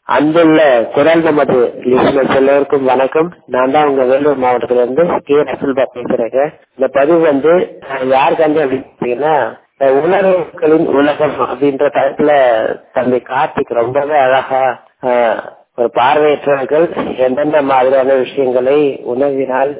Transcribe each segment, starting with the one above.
அன்புள்ள குரல் நமது லிசனர்ஸ் எல்லோருக்கும் வணக்கம். நான் தான் உங்க வேலூர் மாவட்டத்துல இருந்து கே ரசூல்பா பேசுறேங்க. இந்த பதிவு யாருக்காண்டி அப்படின்னு பாத்தீங்கன்னா, உணர்வுகளின் உலகம் அப்படின்ற தலைப்புல தம்பி கார்த்திக் ரொம்பவே அழகா ஒரு பார்வையற்றவர்கள் எந்தெந்த மாதிரியான விஷயங்களை உணர்வினால்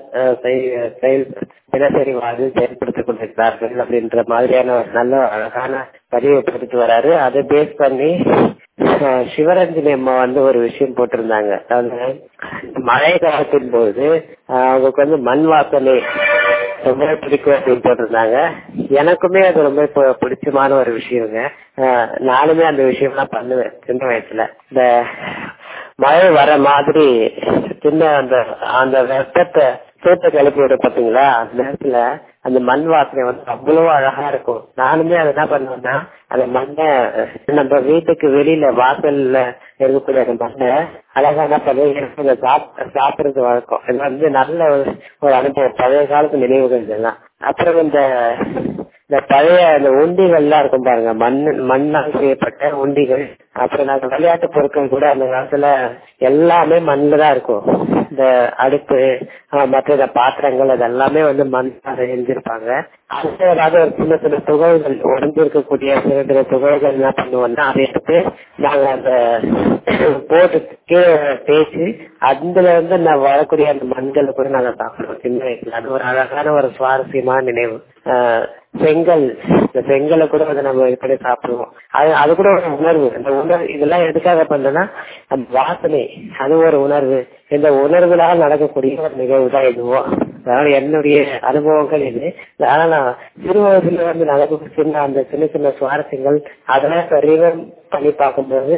தினசரி வாழ்வில் செயல்படுத்திக் கொண்டிருக்கிறார்கள் அப்படின்ற மாதிரியான நல்ல அழகான பதிவை கொடுத்து வராரு. அதை பேஸ் பண்ணி சிவரஞ்சனி அம்மா ஒரு விஷயம் போட்டிருந்தாங்க. அதாவது மழை காலத்தின் போது அவங்களுக்கு மண் வாசனை ரொம்ப பிடிக்கும் அப்படின்னு போட்டிருந்தாங்க. எனக்குமே அது ரொம்ப பிடிச்சமான ஒரு விஷயங்க. நானுமே அந்த விஷயம்லாம் பண்ணுவேன் சின்ன வயசுல. இந்த மழை வர மாதிரி சின்ன அந்த வெப்பத்தை சூட்டை கிளப்பி விட பாத்தீங்களா, அந்த நேரத்துல அந்த மண் வாசனை அவ்வளவு அழகா இருக்கும். நானுமே அதை என்ன பண்ணுவேன்னா, அந்த மண்ணை நம்ம வீட்டுக்கு வெளியில வாசல்ல இருக்கக்கூடிய அந்த மண்ணை அழகா என்ன பண்ணுவேன் சாப்பிடுறது வழக்கம். இது நல்ல ஒரு அனுபவம், பழைய காலத்து நினைவுகள் இதெல்லாம். அப்புறம் இந்த பழைய அந்த உண்டிகள்லாம் இருக்கும் பாருங்க, மண்ணால் செய்யப்பட்ட உண்டிகள். அப்புறம் நாங்க விளையாட்டு பொருட்கள் கூட அந்த காலத்துல எல்லாமே மண்ணுல தான் இருக்கும். இந்த அடுப்பு மற்ற பாத்திரங்கள் அதெல்லாமே மண்ணால் செஞ்சிருப்பாங்க. அது ஏதாவது ஒரு சின்ன சின்ன துகள்கள் உடஞ்சிருக்கக்கூடிய சில சில துகள்கள் என்ன பண்ணுவோம்னா, அதை எடுத்து நாங்க அந்த போட்டு கீழே தேய்ச்சி அதுல நான் வரக்கூடிய அந்த மண்களை கூட நாங்க சாப்பிடுவோம் சின்ன வயசுல. அது ஒரு அழகான ஒரு சுவாரஸ்யமான நினைவு. செங்கல், இந்த செங்கலை கூட நம்ம இப்படி சாப்பிடுவோம். அது கூட ஒரு உணர்வு. அந்த உணர்வு இதெல்லாம் எதுக்காக பண்றேன்னா, அந்த வாசனை அது ஒரு உணர்வு. இந்த உணர்வுகளால் நடக்கக்கூடிய ஒரு நிகழ்வு தான் இதுவோ. அதனால என்னுடைய அனுபவங்கள் இது. ஆனா நான் சிறு வயதுல நடக்க அந்த சின்ன சின்ன சுவாரஸ்யங்கள் அதெல்லாம் சரிவா பண்ணி பார்க்கும்போது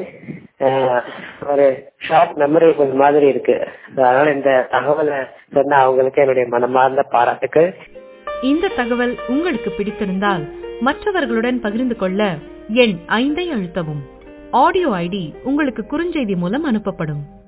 ஒரு ஷார்ட் மெமரி மாதிரி இருக்கு. அதனால இந்த தகவலை சொன்ன அவங்களுக்கு என்னுடைய மனமார்ந்த பாராட்டுக்கள். இந்த தகவல் உங்களுக்கு பிடித்திருந்தால் மற்றவர்களுடன் பகிர்ந்து கொள்ள எண் 5 அழுத்தவும். ஆடியோ ஐடி உங்களுக்கு குறுஞ்செய்தி மூலம் அனுப்பப்படும்.